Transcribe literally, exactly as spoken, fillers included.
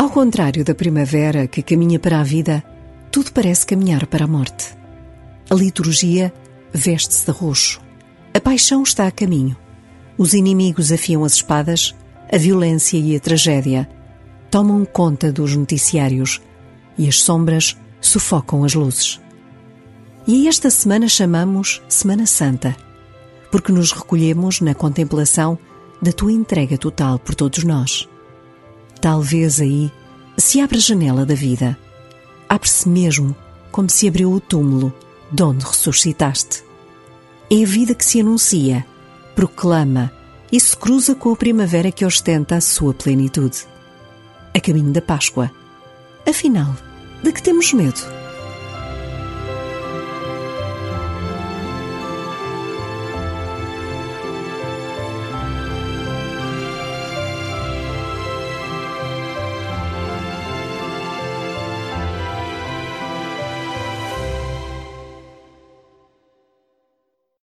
Ao contrário da primavera que caminha para a vida, tudo parece caminhar para a morte. A liturgia veste-se de roxo. A paixão está a caminho. Os inimigos afiam as espadas, a violência e a tragédia tomam conta dos noticiários e as sombras sufocam as luzes. E a esta semana chamamos Semana Santa, porque nos recolhemos na contemplação da tua entrega total por todos nós. Talvez aí se abra a janela da vida. Abre-se mesmo como se abriu o túmulo de onde ressuscitaste. É a vida que se anuncia, proclama e se cruza com a primavera que ostenta a sua plenitude. A caminho da Páscoa. Afinal, de que temos medo?